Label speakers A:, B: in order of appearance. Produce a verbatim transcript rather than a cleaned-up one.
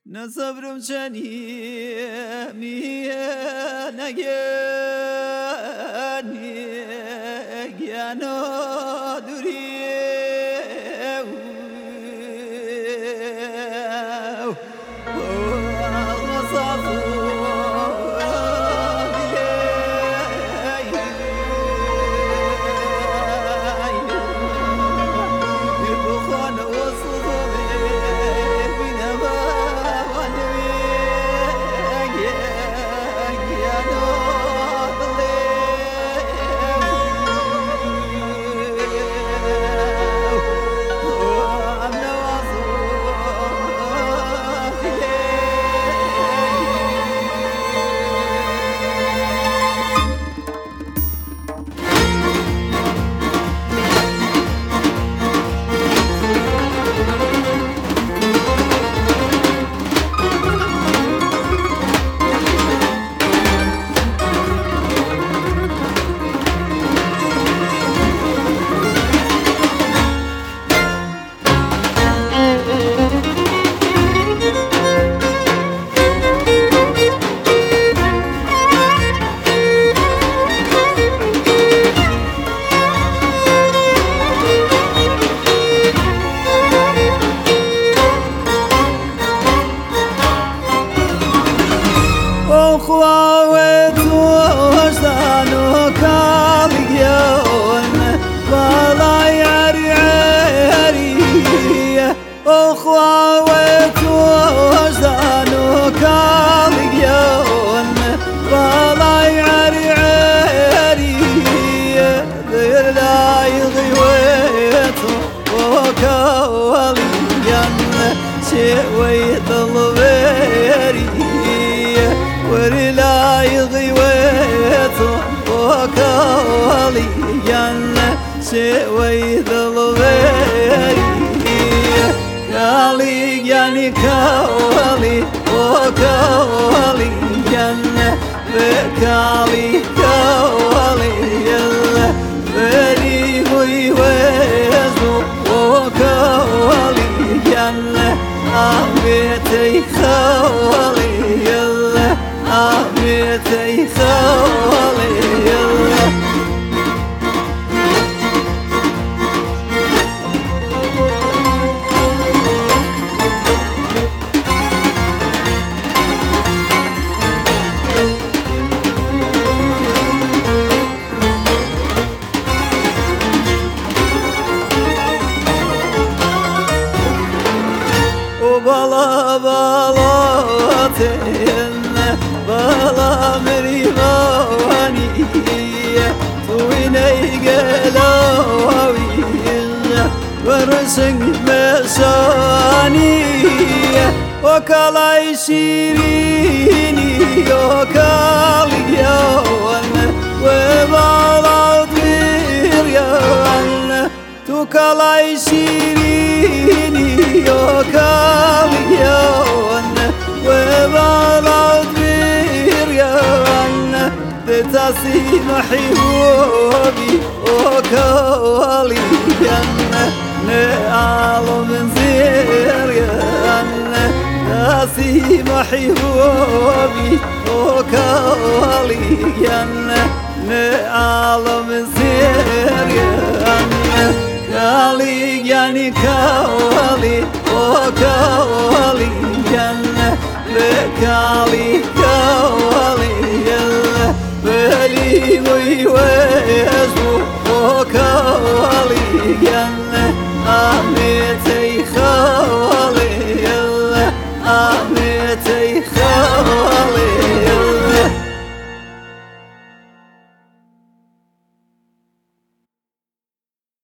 A: نصبرم çenimi ne gene duriye خواه تو وجدان وكاليون ولا يعري عريه خواه تو وجدان وكاليون ولا يعري عريه غير لا يغيويته وكاليون شيء ويضل ورلا يغيويته وكالي جنة شوي ظلويري كالي يعني كالي وكالي جنة بكالي كالي يلا بري غيويته وكالي جنة أبيتي خالي يلا أبيتي خالي يلا وبلا بلا تهنه بلا مريوانية تويني قلاوية ورسن مسانية وكالاي شيريني وكالي يوان وبلا طير يوان توكالاي شيريني وكالي يوان وبلا تاسي محيوبي وكالي جنة نعلم زير جنة تاسي محيوبي وكالي جنة نعلم زير جنة كالي يعني كالي وكالي جنة بكالي كالي يلا بلي ويوي